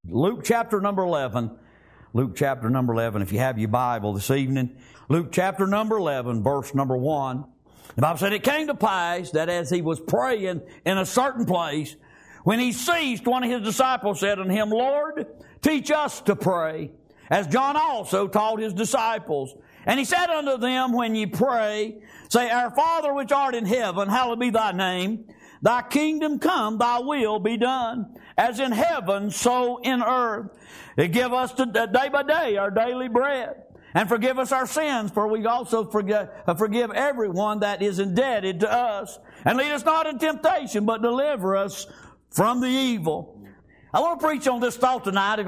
Luke chapter number 11. Luke chapter number 11, if you have your Bible this evening. Luke chapter number 11, verse number 1. The Bible said, it came to pass that as he was praying in a certain place, when he ceased, one of his disciples said unto him, Lord, teach us to pray, as John also taught his disciples. And he said unto them, when ye pray, say, Our Father which art in heaven, hallowed be thy name. Thy kingdom come, thy will be done, as in heaven, so in earth. Give us day by day our daily bread. And forgive us our sins, for we also forgive everyone that is indebted to us. And lead us not in temptation, but deliver us from the evil. I want to preach on this thought tonight,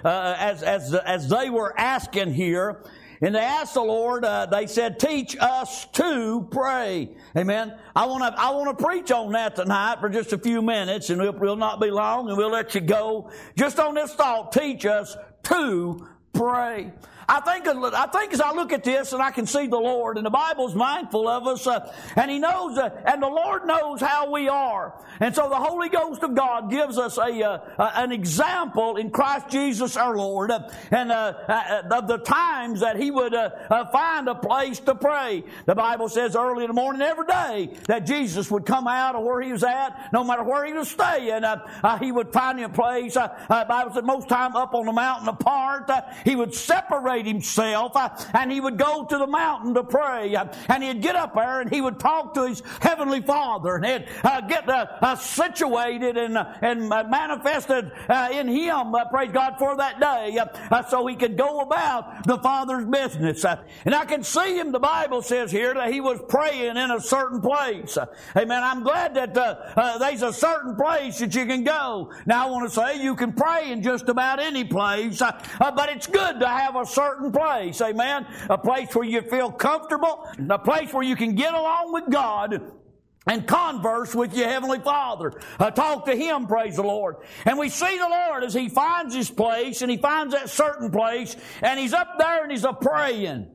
as they were asking here. And they asked the Lord, they said, teach us to pray. Amen. I want to preach on that tonight for just a few minutes, and it will not be long, and we'll let you go. Just on this thought, teach us to pray. I think as I look at this and I can see the Lord, and the Bible's mindful of us, and He knows, and the Lord knows how we are. And so the Holy Ghost of God gives us an example in Christ Jesus our Lord, and of the times that He would find a place to pray. The Bible says early in the morning every day that Jesus would come out of where He was at, no matter where He was staying, He would find a place. The Bible said most time up on the mountain apart. He would separate Himself, and He would go to the mountain to pray, and He'd get up there and He would talk to His Heavenly Father, and He'd get situated and manifested in Him, praise God, for that day, so He could go about the Father's business. And I can see Him, the Bible says here, that He was praying in a certain place. Amen. I'm glad that there's a certain place that you can go. Now I want to say you can pray in just about any place, but it's good to have a certain place, amen, a place where you feel comfortable, a place where you can get along with God and converse with your Heavenly Father. Talk to Him, praise the Lord. And we see the Lord as He finds His place, and He finds that certain place, and He's up there and He's a-praying.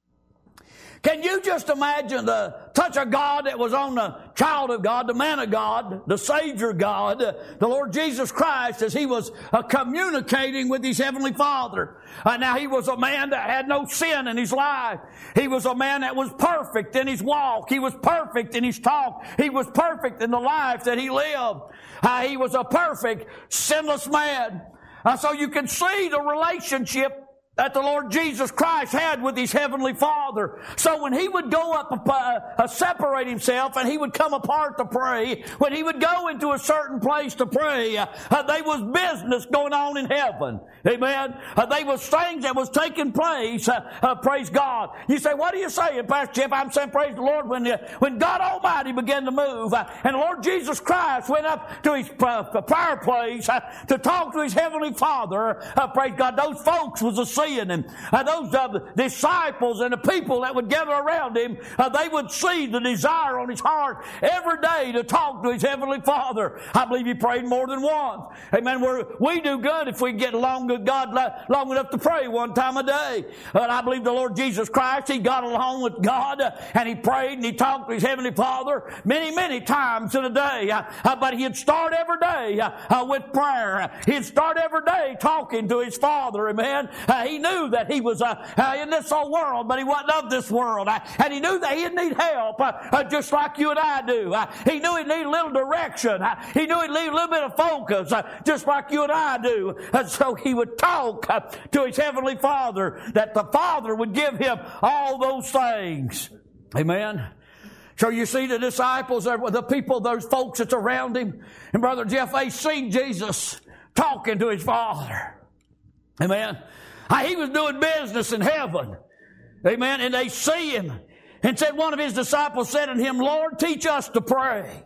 Can you just imagine the touch of God that was on the child of God, the man of God, the Savior God, the Lord Jesus Christ, as He was communicating with His Heavenly Father. Now, He was a man that had no sin in His life. He was a man that was perfect in His walk. He was perfect in His talk. He was perfect in the life that He lived. He was a perfect, sinless man. So you can see the relationship that the Lord Jesus Christ had with His Heavenly Father. So when He would go up, separate Himself, and He would come apart to pray, when He would go into a certain place to pray, there was business going on in heaven. Amen. There was things that was taking place. Praise God. You say, what are you saying, Pastor Jeff? I'm saying, praise the Lord, when God Almighty began to move, and the Lord Jesus Christ went up to His prayer place to talk to His Heavenly Father, praise God, those folks was seeing Him. Those disciples and the people that would gather around Him, they would see the desire on His heart every day to talk to His Heavenly Father. I believe He prayed more than once. Amen. We do good if we get along with God long enough to pray one time a day. But I believe the Lord Jesus Christ, He got along with God, and He prayed and He talked to His Heavenly Father many, many times in a day. But He'd start every day with prayer. He'd start every day talking to His Father. Amen. He knew that He was in this whole world, but He wasn't of this world. And He knew that He'd need help, just like you and I do. He knew He'd need a little direction. He knew He'd need a little bit of focus, just like you and I do. And so He would talk to His Heavenly Father, that the Father would give Him all those things. Amen. So you see the disciples, the people, those folks that's around Him. And Brother Jeff, they see Jesus talking to His Father. Amen. He was doing business in heaven. Amen. And they see Him. And said, one of His disciples said unto Him, Lord, teach us to pray,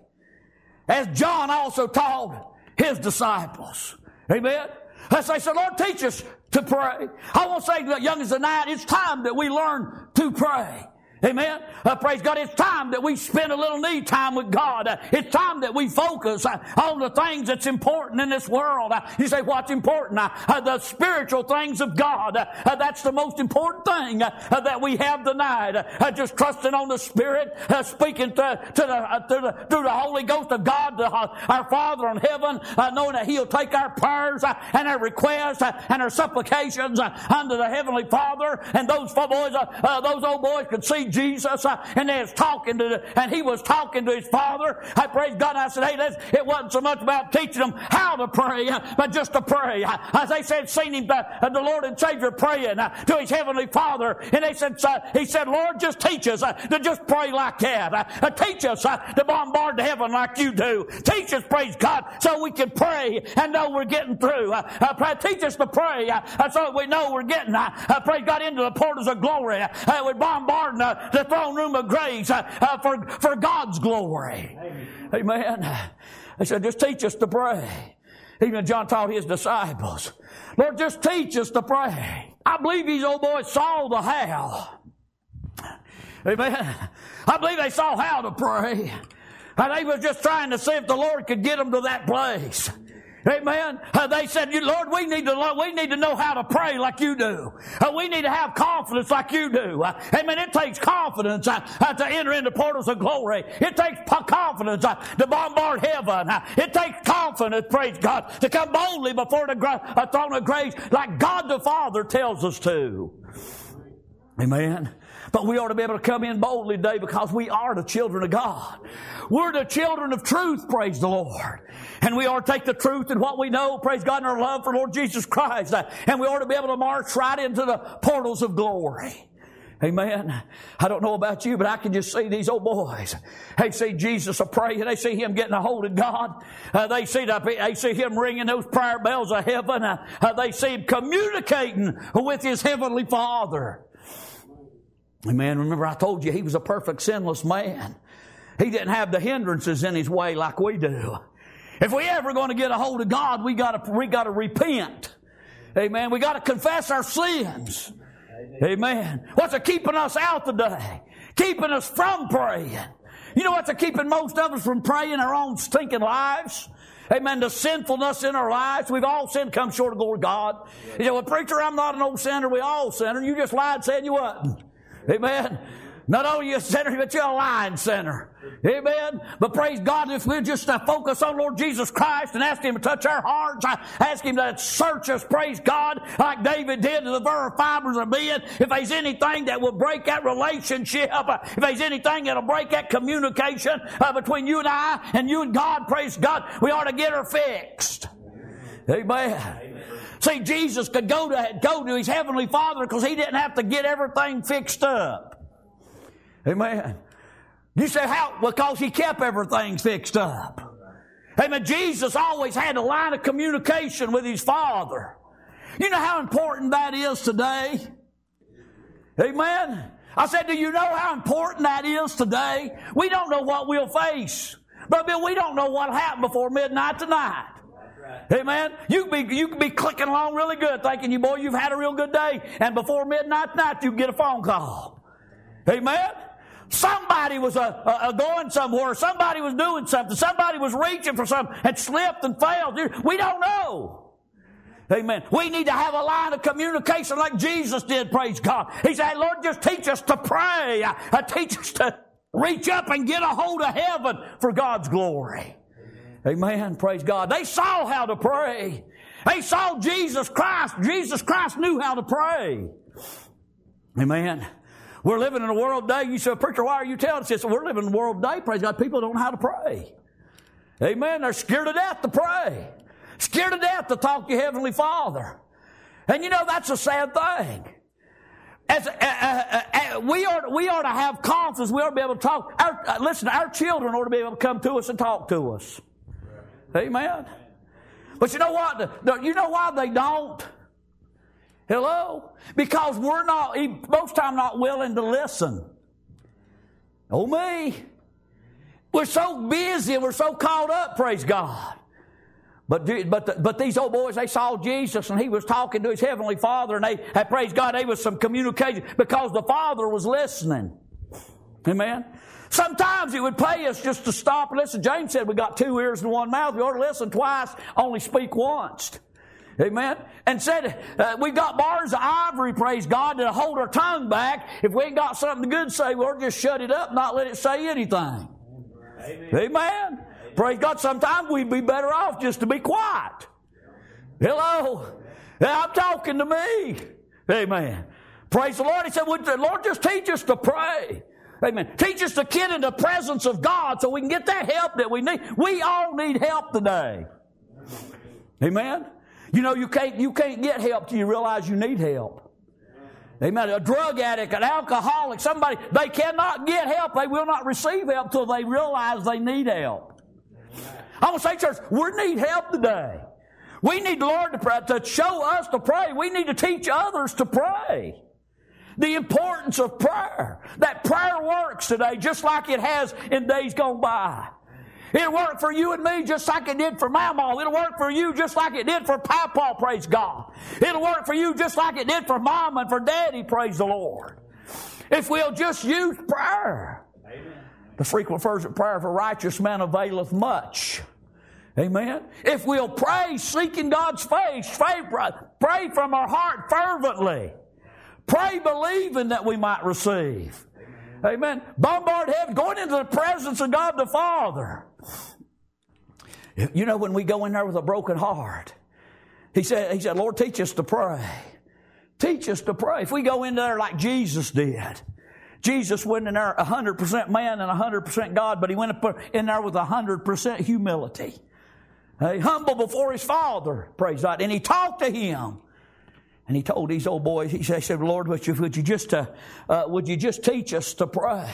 as John also taught his disciples. Amen. As they said, Lord, teach us to pray. I want to say to the young as the night, it's time that we learn to pray. Amen. Praise God. It's time that we spend a little need time with God. It's time that we focus on the things that's important in this world. You say, what's important? The spiritual things of God. That's the most important thing that we have tonight. Just trusting on the Spirit, speaking through the Holy Ghost of God to our Father in heaven, knowing that He'll take our prayers and our requests and our supplications unto the Heavenly Father. And those old boys could see Jesus, and they was talking and he was talking to his father. I praise God. I said, hey, it wasn't so much about teaching them how to pray, but just to pray. As they said, seen him, the Lord and Savior praying to his Heavenly Father, and he said, Lord, just teach us to just pray like that. Teach us to bombard heaven like you do. Teach us, praise God, so we can pray and know we're getting through. Teach us to pray so we know we're getting, praise God, into the portals of glory. We're bombarding the throne room of grace for God's glory. Amen. They said, just teach us to pray. Even John taught his disciples, Lord, just teach us to pray. I believe these old boys saw the how. Amen. I believe they saw how to pray. And they were just trying to see if the Lord could get them to that place. Amen. They said, Lord, we need to know how to pray like you do. We need to have confidence like you do. Amen. It takes confidence to enter into portals of glory. It takes confidence to bombard heaven. It takes confidence, praise God, to come boldly before the throne of grace like God the Father tells us to. Amen. But we ought to be able to come in boldly today because we are the children of God. We're the children of truth, praise the Lord. And we ought to take the truth and what we know, praise God, in our love for Lord Jesus Christ. And we ought to be able to march right into the portals of glory. Amen. I don't know about you, but I can just see these old boys. They see Jesus a praying. They see him getting a hold of God. They see him ringing those prayer bells of heaven. They see him communicating with his heavenly Father. Amen. Remember, I told you he was a perfect sinless man. He didn't have the hindrances in his way like we do. If we ever going to get a hold of God, we got to repent. Amen. We got to confess our sins. Amen. What's keeping us out today? Keeping us from praying. You know what's keeping most of us from praying? Our own stinking lives. Amen. The sinfulness in our lives. We've all sinned, come short of the glory of God. You say, well, preacher, I'm not an old sinner. We all sinner. You just lied saying you wasn't. Amen. Not only you a sinner, but you're a lying sinner. Amen. But praise God, if we just focus on Lord Jesus Christ and ask Him to touch our hearts, ask Him to search us, praise God, like David did to the very fibers of being. If there's anything that will break that relationship, if there's anything that'll break that communication between you and I and you and God, praise God, we ought to get her fixed. Amen. See, Jesus could go to His Heavenly Father because He didn't have to get everything fixed up. Amen. You say, how? Because He kept everything fixed up. Amen. Jesus always had a line of communication with His Father. You know how important that is today? Amen. I said, do you know how important that is today? We don't know what we'll face. But we don't know what'll happen before midnight tonight. Amen. You can be clicking along really good, thinking you've had a real good day, and before midnight tonight you get a phone call. Amen. Somebody was going somewhere. Somebody was doing something. Somebody was reaching for something and slipped and failed. We don't know. Amen. We need to have a line of communication like Jesus did, praise God. He said, hey, Lord, just teach us to pray. Teach us to reach up and get a hold of heaven for God's glory. Amen. Praise God. They saw how to pray. They saw Jesus Christ. Jesus Christ knew how to pray. Amen. We're living in a world today. You say, preacher, why are you telling us this? We're living in a world today, praise God. People don't know how to pray. Amen. They're scared to death to pray. Scared to death to talk to your Heavenly Father. And you know, that's a sad thing. We ought to have confidence. We ought to be able to talk. Our children ought to be able to come to us and talk to us. Amen. But you know what? You know why they don't? Hello? Because we're most time not willing to listen. Oh me. We're so busy and we're so caught up, praise God. But these old boys, they saw Jesus and He was talking to His Heavenly Father, and they praise God, there was some communication because the Father was listening. Amen. Sometimes it would pay us just to stop and listen. James said we got 2 ears and 1 mouth. We ought to listen twice, only speak once. Amen. And said, we've got bars of ivory, praise God, to hold our tongue back. If we ain't got something good to say, we'll just shut it up, not let it say anything. Amen. Amen. Praise God. Sometimes we'd be better off just to be quiet. Hello. I'm talking to me. Amen. Praise the Lord. He said, would the Lord just teach us to pray? Amen. Teach us to get in the presence of God so we can get that help that we need. We all need help today. Amen. You know, you can't get help till you realize you need help. Amen. A drug addict, an alcoholic, somebody, they cannot get help. They will not receive help till they realize they need help. I want to say, church, we need help today. We need the Lord to show us to pray. We need to teach others to pray. The importance of prayer. That prayer works today just like it has in days gone by. It'll work for you and me just like it did for Mama. It'll work for you just like it did for Papa, praise God. It'll work for you just like it did for Mama and for Daddy, praise the Lord. If we'll just use prayer. Amen. The frequent fervent prayer of a righteous man availeth much. Amen. If we'll pray seeking God's face, pray from our heart fervently. Pray believing that we might receive. Amen. Bombard heaven, going into the presence of God the Father. You know, when we go in there with a broken heart, He said, Lord, teach us to pray. Teach us to pray. If we go in there like Jesus did, Jesus went in there 100% man and 100% God, but He went in there with 100% humility. Humble before His Father, praise God. And He talked to Him. And He told these old boys, He said, Lord, would you just teach us to pray?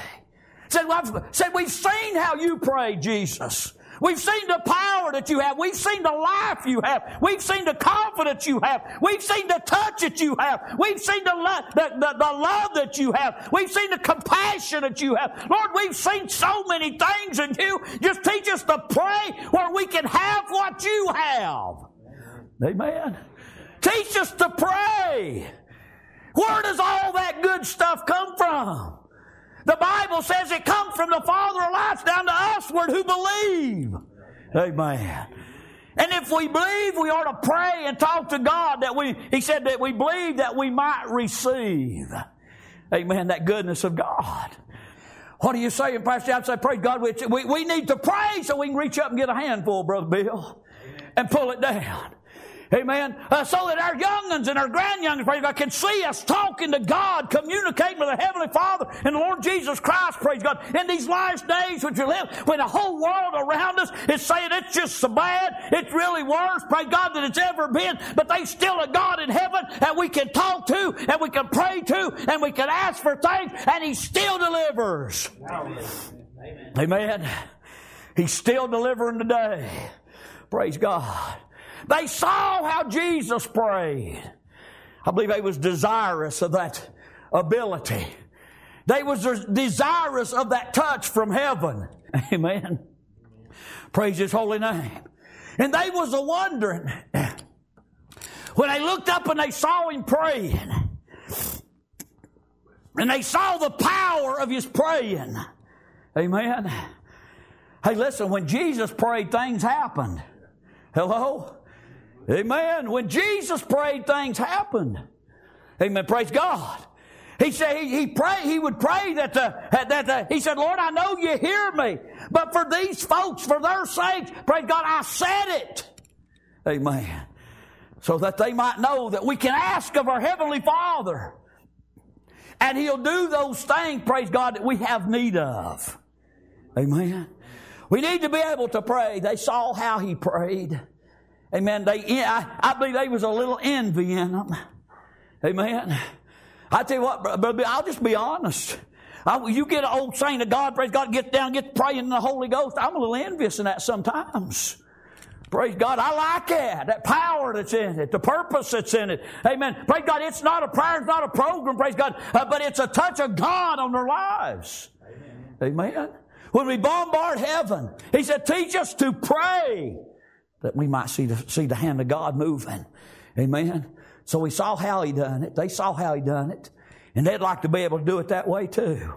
Said, we've seen how you pray, Jesus. We've seen the power that you have. We've seen the life you have. We've seen the confidence you have. We've seen the touch that you have. We've seen the love that you have. We've seen the compassion that you have. Lord, we've seen so many things in you. Just teach us to pray where we can have what you have. Amen. Teach us to pray. Where does all that good stuff come from? The Bible says it comes from the Father of lights down to usward who believe. Amen. And if we believe, we ought to pray and talk to God He said that we believe that we might receive. Amen. That goodness of God. What are you saying, Pastor? I'd say, praise God. We need to pray so we can reach up and get a handful, Brother Bill, and pull it down. Amen. So that our young'uns and our grandyoung'uns, praise God, can see us talking to God, communicating with the Heavenly Father and the Lord Jesus Christ, praise God. In these last days which we live, when the whole world around us is saying it's just so bad, it's really worse, praise God, than it's ever been, but there's still a God in heaven that we can talk to, and we can pray to, and we can ask for things, and He still delivers. Amen. Amen. He's still delivering today. Praise God. They saw how Jesus prayed. I believe they was desirous of that ability. They was desirous of that touch from heaven. Amen. Praise His holy name. And they was wondering, when they looked up and they saw Him praying, and they saw the power of His praying. Amen. Hey, listen, when Jesus prayed, things happened. Hello? Amen. When Jesus prayed, things happened. Amen. Praise God. He said he would pray that He said, Lord, I know you hear me, but for these folks, for their sakes, praise God, I said it. Amen. So that they might know that we can ask of our Heavenly Father, and He'll do those things, praise God, that we have need of. Amen. We need to be able to pray. They saw how He prayed. Amen. I believe there was a little envy in them. Amen. I tell you what, brother, I'll just be honest. You get an old saint of God, praise God, get down, get praying in the Holy Ghost. I'm a little envious in that sometimes. Praise God. I like that power that's in it, the purpose that's in it. Amen. Praise God. It's not a prayer, it's not a program, praise God, but it's a touch of God on their lives. Amen. Amen. When we bombard heaven, He said, teach us to pray that we might see the hand of God moving. Amen. So we saw how He done it. They saw how He done it. And they'd like to be able to do it that way too.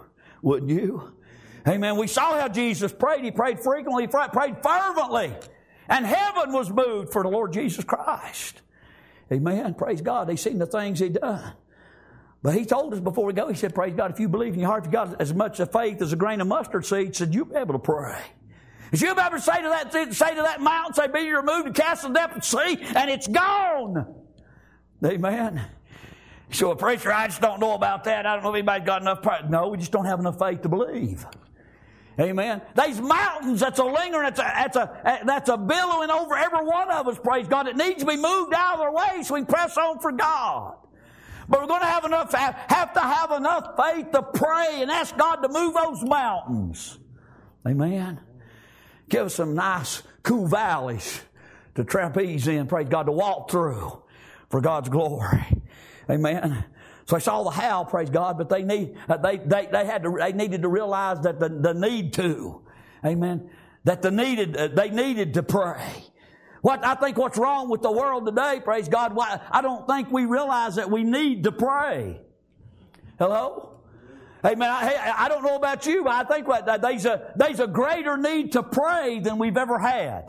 Wouldn't you? Amen. We saw how Jesus prayed. He prayed frequently. He prayed fervently. And heaven was moved for the Lord Jesus Christ. Amen. Praise God. They seen the things He done. But He told us before we go, He said, praise God, if you believe in your heart, if you got as much of faith as a grain of mustard seed, He said, you'll be able to pray. If you'll be able to say to that mountain, say, be removed and cast in the depth of the sea, and it's gone. Amen. So, a preacher, I just don't know about that. I don't know if anybody's got enough pride. No, we just don't have enough faith to believe. Amen. These mountains that's a lingering, that's a billowing over every one of us, praise God. It needs to be moved out of their way so we can press on for God. But we're going to have to have enough faith to pray and ask God to move those mountains. Amen. Give us some nice, cool valleys to trapeze in, praise God, to walk through for God's glory. Amen. So I saw the how, praise God, but they needed to realize that the need to, amen, that they needed to pray. I think what's wrong with the world today, praise God, I don't think we realize that we need to pray. Hello? Amen. I don't know about you, but I think there's a greater need to pray than we've ever had.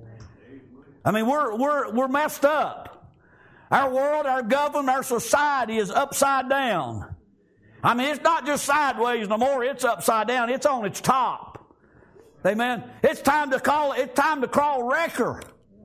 I mean, we're messed up. Our world, our government, our society is upside down. I mean, it's not just sideways no more. It's upside down. It's on its top. Amen. It's time to crawl wrecker.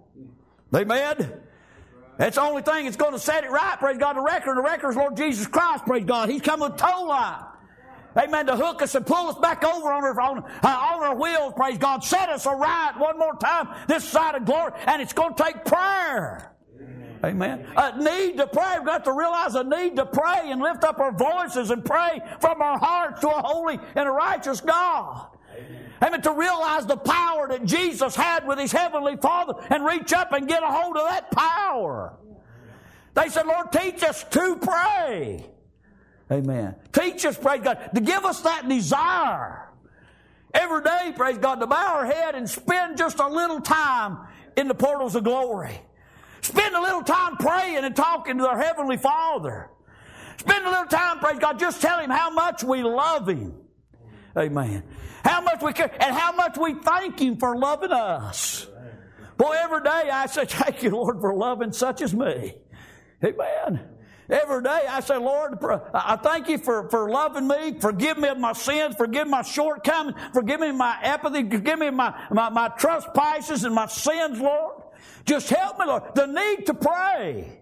Amen. That's the only thing that's going to set it right. Praise God. The wrecker is Lord Jesus Christ. Praise God. He's come with a tow line. Amen. To hook us and pull us back over on our wheels. Praise God. Set us aright one more time this side of glory. And it's going to take prayer. Amen. A need to pray. We've got to realize a need to pray and lift up our voices and pray from our hearts to a holy and a righteous God. Amen. To realize the power that Jesus had with His Heavenly Father and reach up and get a hold of that power. They said, Lord, teach us to pray. Amen. Teach us, praise God, to give us that desire. Every day, praise God, to bow our head and spend just a little time in the portals of glory. Spend a little time praying and talking to our Heavenly Father. Spend a little time, praise God, just tell Him how much we love Him. Amen. How much we care and how much we thank Him for loving us. Boy, every day I say, thank you, Lord, for loving such as me. Amen. Every day I say, Lord, I thank You for loving me. Forgive me of my sins. Forgive my shortcomings. Forgive me my apathy. Forgive me my trespasses and my sins, Lord. Just help me, Lord. The need to pray.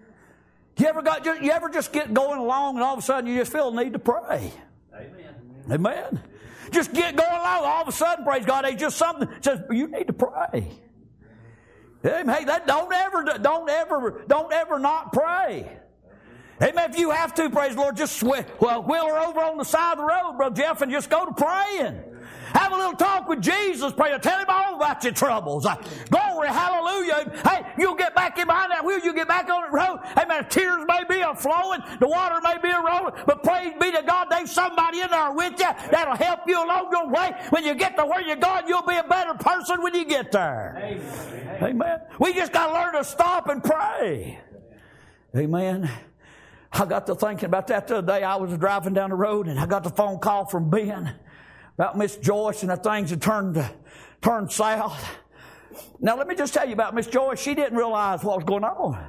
You ever just get going along and all of a sudden you just feel the need to pray? Amen. Amen. Just get going along. All of a sudden, praise God, there's just something that says you need to pray. Amen. Hey, don't ever not pray. Amen. If you have to, praise the Lord, just wheel her over on the side of the road, Brother Jeff, and just go to praying. Have a little talk with Jesus. Pray. Tell Him all about your troubles. Glory, hallelujah. Hey, you'll get back in behind that wheel. You'll get back on the road. Amen. Tears may be flowing. The water may be rolling. But praise be to God, there's somebody in there with you that'll help you along your way. When you get to where you're going, you'll be a better person when you get there. Amen. Amen. We just got to learn to stop and pray. Amen. I got to thinking about that the other day. I was driving down the road and I got the phone call from Ben about Miss Joyce and the things had turned south. Now let me just tell you about Miss Joyce. She didn't realize what was going on.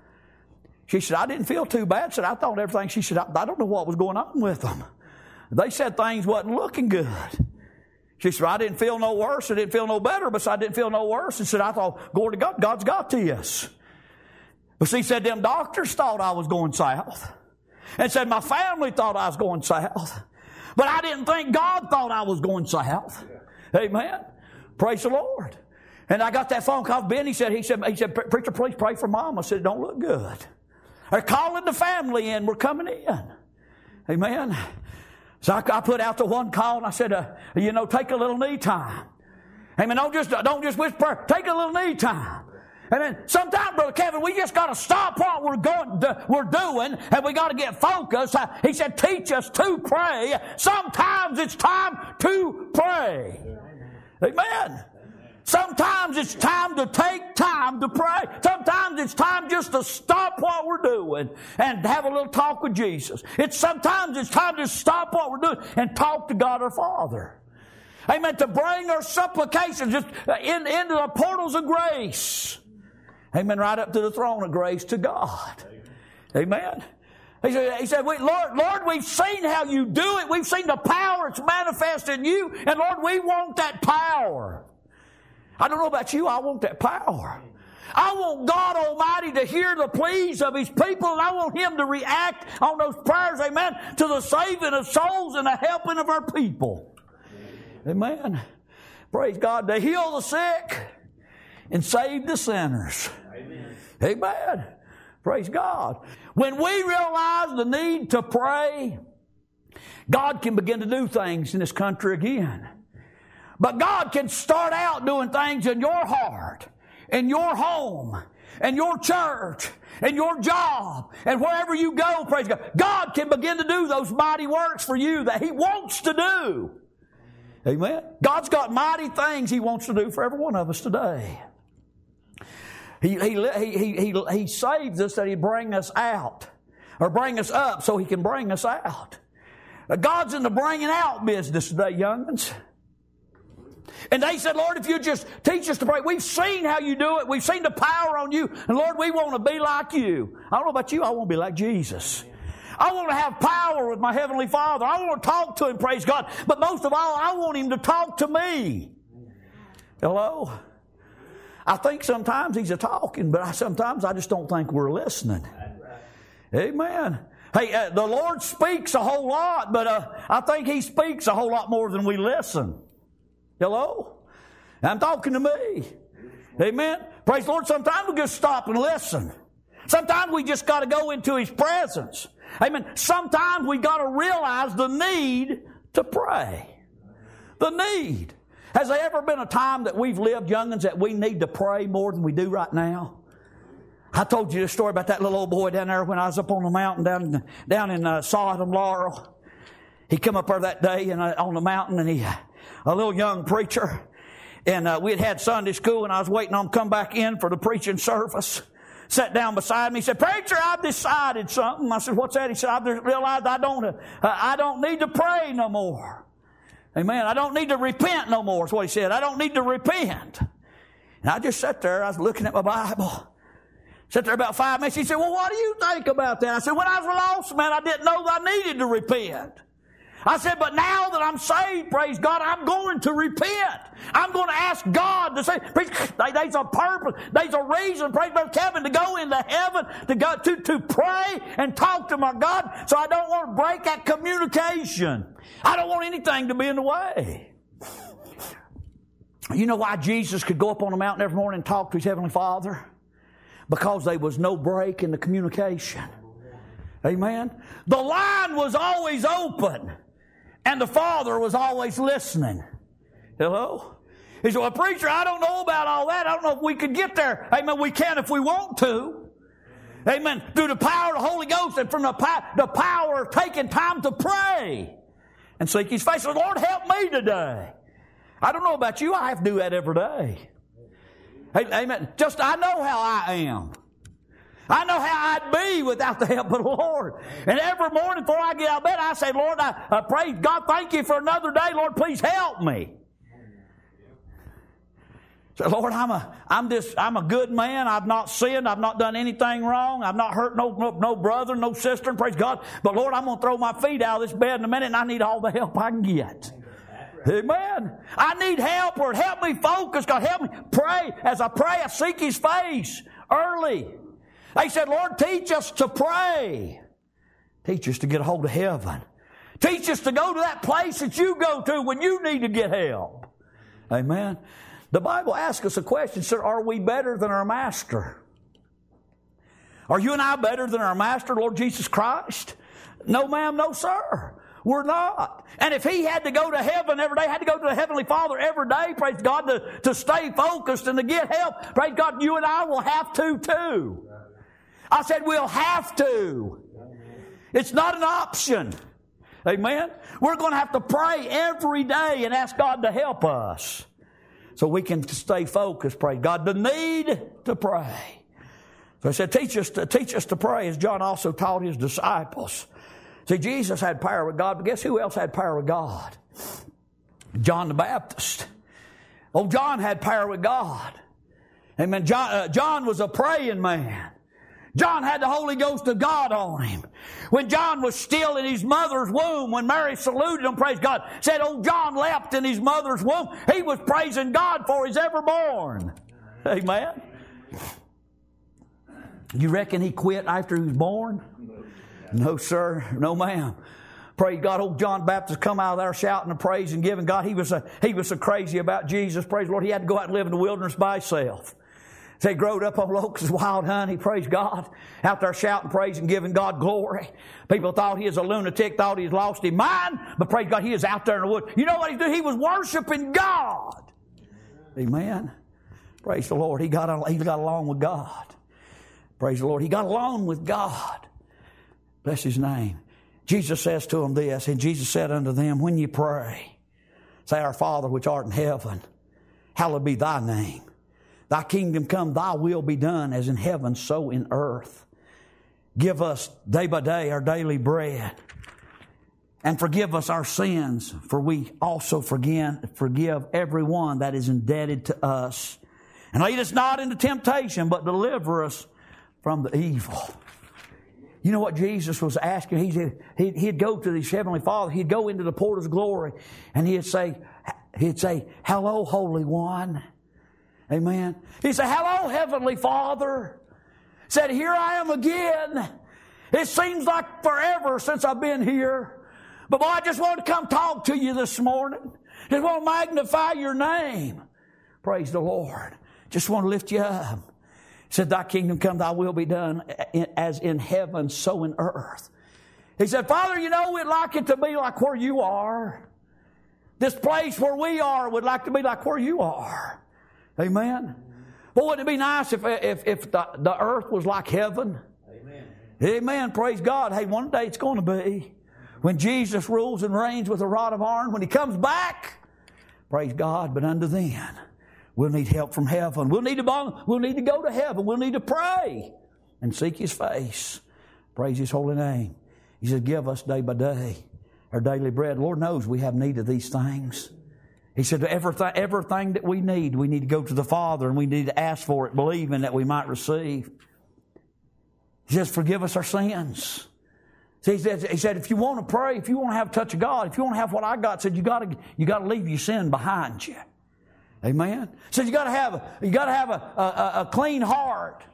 She said, I didn't feel too bad. Said, I thought everything. She said, I don't know what was going on with them. They said things wasn't looking good. She said, I didn't feel no worse. I didn't feel no better, but I didn't feel no worse. And said, I thought, glory to God, God's got this. But she said, them doctors thought I was going south. And said, my family thought I was going south. But I didn't think God thought I was going south. Amen. Praise the Lord. And I got that phone call from Ben. He said, preacher, please pray for Mom. I said, it don't look good. They're calling the family in. We're coming in. Amen. So I put out the one call and I said, take a little knee time. Amen. Don't just whisper. Take a little knee time. And then sometimes, Brother Kevin, we just got to stop what we're doing, and we got to get focused. He said, teach us to pray. Sometimes it's time to pray. Amen. Sometimes it's time to take time to pray. Sometimes it's time just to stop what we're doing and have a little talk with Jesus. Sometimes it's time to stop what we're doing and talk to God our Father. Amen. To bring our supplications just into the portals of grace. Amen. Right up to the throne of grace to God. Amen. He said, Lord, we've seen how you do it. We've seen the power that's manifested in you. And Lord, we want that power. I don't know about you, I want that power. I want God Almighty to hear the pleas of His people, and I want Him to react on those prayers, amen, to the saving of souls and the helping of our people. Amen. Praise God. To heal the sick and save the sinners. Amen. Amen. Praise God. When we realize the need to pray, God can begin to do things in this country again. But God can start out doing things in your heart, in your home, in your church, in your job, and wherever you go, praise God. God can begin to do those mighty works for you that He wants to do. Amen. God's got mighty things He wants to do for every one of us today. He saves us that He bring us out, or bring us up so He can bring us out. God's in the bringing out business today, young'uns. And they said, Lord, if you just teach us to pray. We've seen how you do it. We've seen the power on you. And Lord, we want to be like you. I don't know about you. I want to be like Jesus. I want to have power with my Heavenly Father. I want to talk to Him, praise God. But most of all, I want Him to talk to me. Hello? I think sometimes He's a-talking, but sometimes I just don't think we're listening. Amen. Hey, the Lord speaks a whole lot, but I think He speaks a whole lot more than we listen. Hello? I'm talking to me. Amen? Praise the Lord. Sometimes we just stop and listen. Sometimes we just got to go into His presence. Amen. Sometimes we got to realize the need to pray. The need. Has there ever been a time that we've lived, young'uns, that we need to pray more than we do right now? I told you the story about that little old boy down there when I was up on the mountain down in Sodom, Laurel. He come up there that day on the mountain, and a little young preacher, and we had Sunday school, and I was waiting on him to come back in for the preaching service. Sat down beside me. He said, "Preacher, I've decided something." I said, "What's that?" He said, "I've realized I don't need to pray no more. Amen. I don't need to repent no more." That's what he said. I don't need to repent. And I just sat there. I was looking at my Bible. Sat there about 5 minutes. He said, "Well, what do you think about that?" I said, "When I was lost, man, I didn't know that I needed to repent." I said, "But now that I'm saved, praise God, I'm going to repent. I'm going to ask God to say, there's a purpose, there's a reason, praise Brother Kevin, to go into heaven, to go to pray and talk to my God. So I don't want to break that communication. I don't want anything to be in the way." You know why Jesus could go up on the mountain every morning and talk to His Heavenly Father? Because there was no break in the communication. Amen? The line was always open. And the Father was always listening. Hello? He said, "Well, preacher, I don't know about all that. I don't know if we could get there." Amen. We can if we want to. Amen. Through the power of the Holy Ghost and from the power of taking time to pray and seek His face. "Lord, help me today." I don't know about you. I have to do that every day. Amen. Just I know how I am. I know how I'd be without the help of the Lord. And every morning before I get out of bed, I say, "Lord, I praise God, thank you for another day. Lord, please help me." So, "Lord, I'm a good man. I've not sinned. I've not done anything wrong. I've not hurt no brother, no sister, and praise God. But Lord, I'm going to throw my feet out of this bed in a minute, and I need all the help I can get." Amen. I need help, Lord. Help me focus. God, help me pray. As I pray, I seek His face early. They said, "Lord, teach us to pray. Teach us to get a hold of heaven. Teach us to go to that place that you go to when you need to get help." Amen. The Bible asks us a question, sir, are we better than our Master? Are you and I better than our Master, Lord Jesus Christ? No, ma'am, no, sir. We're not. And if He had to go to heaven every day, had to go to the Heavenly Father every day, praise God, to stay focused and to get help, praise God, you and I will have to too. I said we'll have to. It's not an option. Amen? We're going to have to pray every day and ask God to help us. So we can stay focused, praise God. The need to pray. So I said, teach us to pray, as John also taught his disciples. See, Jesus had power with God, but guess who else had power with God? John the Baptist. Oh, John had power with God. Amen. John was a praying man. John had the Holy Ghost of God on him. When John was still in his mother's womb, when Mary saluted him, praise God, said, oh, John leapt in his mother's womb. He was praising God for his ever born. Amen. You reckon he quit after he was born? No, sir. No, ma'am. Praise God. Old John Baptist come out of there shouting and praising, giving God. He was so crazy about Jesus. Praise the Lord. He had to go out and live in the wilderness by himself. So he growed up on locusts, wild honey. Praise God. Out there shouting, praising, giving God glory. People thought he was a lunatic, thought he had lost his mind. But praise God, he is out there in the woods. You know what he did? He was worshiping God. Amen. Praise the Lord. He got along with God. Praise the Lord. He got along with God. Bless his name. Jesus says to him this, and Jesus said unto them, when you pray, say, Our Father which art in heaven, hallowed be thy name. Thy kingdom come, thy will be done, as in heaven, so in earth. Give us day by day our daily bread, and forgive us our sins, for we also forgive everyone that is indebted to us. And lead us not into temptation, but deliver us from the evil. You know what Jesus was asking? He'd go to his Heavenly Father. He'd go into the portals of glory, and he'd say, hello, Holy One. Amen. He'd say, hello, Heavenly Father. Said, here I am again. It seems like forever since I've been here. But boy, I just want to come talk to you this morning. Just want to magnify your name. Praise the Lord. Just want to lift you up. He said, thy kingdom come, thy will be done, as in heaven, so in earth. He said, Father, you know, we'd like it to be like where you are. This place where we are would like to be like where you are. Amen. But wouldn't it be nice if the earth was like heaven? Amen. Amen. Praise God. Hey, one day it's going to be. When Jesus rules and reigns with a rod of iron, when He comes back, praise God. But unto then, we'll need help from heaven. We'll need to go to heaven. We'll need to pray and seek His face. Praise His holy name. He says, give us day by day our daily bread. Lord knows we have need of these things. He said, everything that we need to go to the Father, and we need to ask for it, believing that we might receive. He says, forgive us our sins. See, he said, if you want to pray, if you want to have a touch of God, if you want to have what I got, said you got to leave your sin behind you. Amen. Said you got to have a clean heart,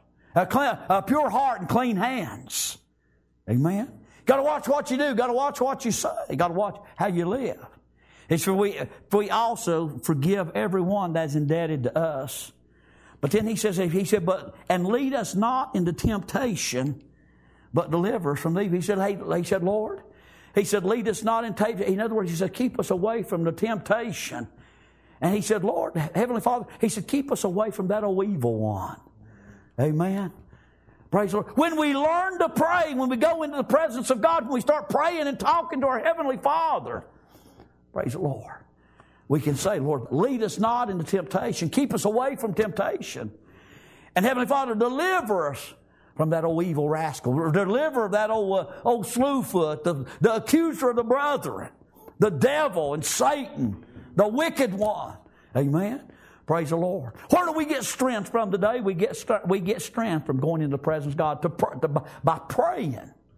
a pure heart and clean hands. Amen. Got to watch what you do. Got to watch what you say. Got to watch how you live. It's for we also forgive everyone that's indebted to us. But then he said, but and lead us not into temptation, but deliver us from evil. He said, Lord, he said, lead us not into temptation. In other words, he said, keep us away from the temptation. And he said, Lord, Heavenly Father, he said, keep us away from that old evil one. Amen. Praise the Lord. When we learn to pray, when we go into the presence of God, when we start praying and talking to our Heavenly Father, praise the Lord, we can say, Lord, lead us not into temptation. Keep us away from temptation. And Heavenly Father, deliver us from that old evil rascal. Deliver that old slewfoot, the accuser of the brethren, the devil and Satan, the wicked one. Amen. Praise the Lord. Where do we get strength from today? We get strength from going into the presence of God by praying.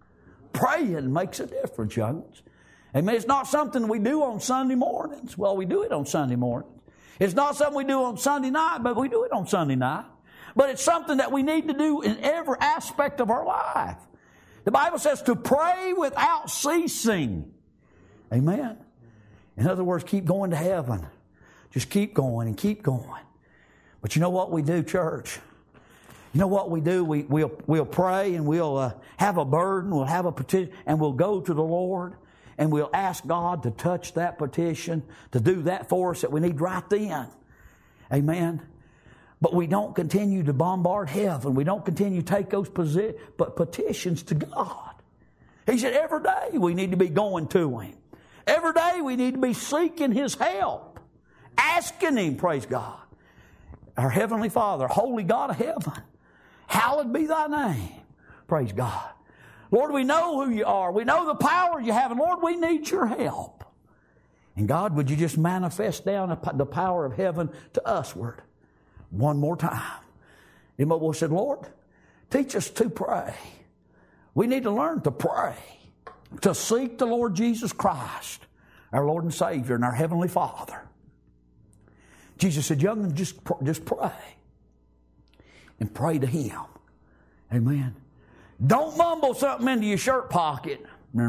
Praying makes a difference, young'uns. Amen. It's not something we do on Sunday mornings. Well, we do it on Sunday mornings. It's not something we do on Sunday night, but we do it on Sunday night. But it's something that we need to do in every aspect of our life. The Bible says to pray without ceasing. Amen. In other words, keep going to heaven. Just keep going and keep going. But you know what we do, church? You know what we do? We'll pray and we'll have a burden, we'll have a petition, and we'll go to the Lord. And we'll ask God to touch that petition, to do that for us that we need right then. Amen. But we don't continue to bombard heaven. We don't continue to take those petitions to God. He said every day we need to be going to Him. Every day we need to be seeking His help. asking Him, praise God. Our Heavenly Father, Holy God of heaven, hallowed be Thy name. Praise God. Lord, we know who You are. We know the power You have. And Lord, we need Your help. And God, would You just manifest down the power of heaven to usward one more time. And we said, Lord, teach us to pray. We need to learn to pray, to seek the Lord Jesus Christ, our Lord and Savior and our Heavenly Father. Jesus said, young, just pray. And pray to Him. Amen. Don't mumble something into your shirt pocket.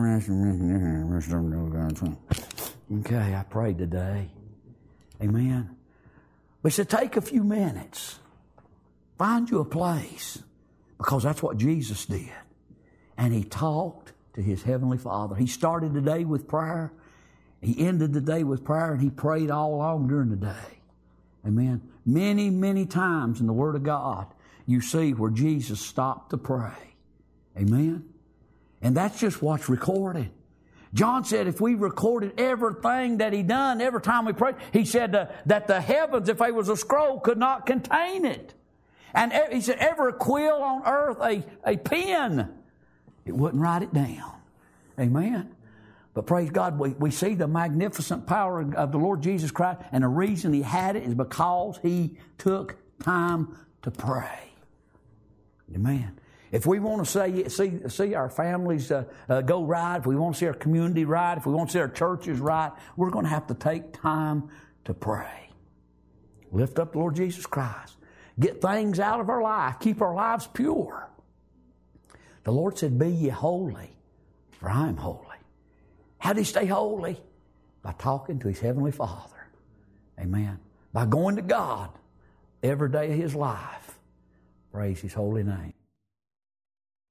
Okay, I prayed today. Amen. We said, take a few minutes. Find you a place. Because that's what Jesus did. And He talked to His Heavenly Father. He started the day with prayer. He ended the day with prayer, and He prayed all along during the day. Amen. Many, many times in the Word of God, you see where Jesus stopped to pray. Amen. And that's just what's recorded. John said if we recorded everything that He done, every time we prayed, he said that the heavens, if they was a scroll, could not contain it. And he said every quill on earth, a pen, it wouldn't write it down. Amen. But praise God, we see the magnificent power of the Lord Jesus Christ, and the reason He had it is because He took time to pray. Amen. If we want to see our families go right, if we want to see our community right, if we want to see our churches right, we're going to have to take time to pray. Lift up the Lord Jesus Christ. Get things out of our life. Keep our lives pure. The Lord said, be ye holy, for I am holy. How did He stay holy? By talking to His Heavenly Father. Amen. By going to God every day of His life. Praise His holy name.